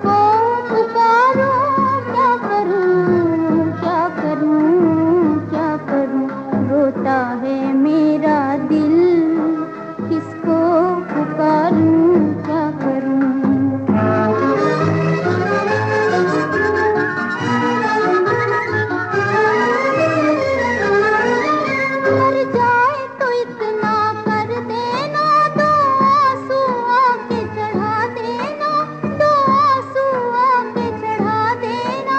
किसको पुकारूं, क्या करूं, क्या करूं, क्या करूं, रोता है मेरा दिल, किसको पुकारूं, क्या करूं। मर जाए तो इतना कर देना, दो आंसू आके चढ़ा देना, दो आंसू आके चढ़ा देना।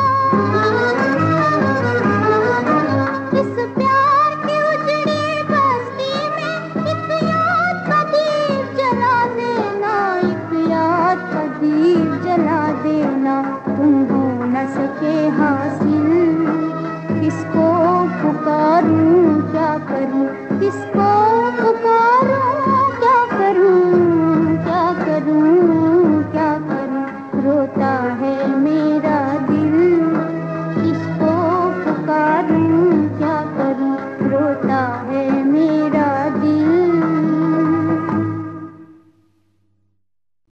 इस प्यार की उजड़ी बस्ती में एक याद का दीप जला देना, एक याद का दीप जला देना। तुम हो न सके हासिल, किसको पुकारूं, क्या करूं, किसको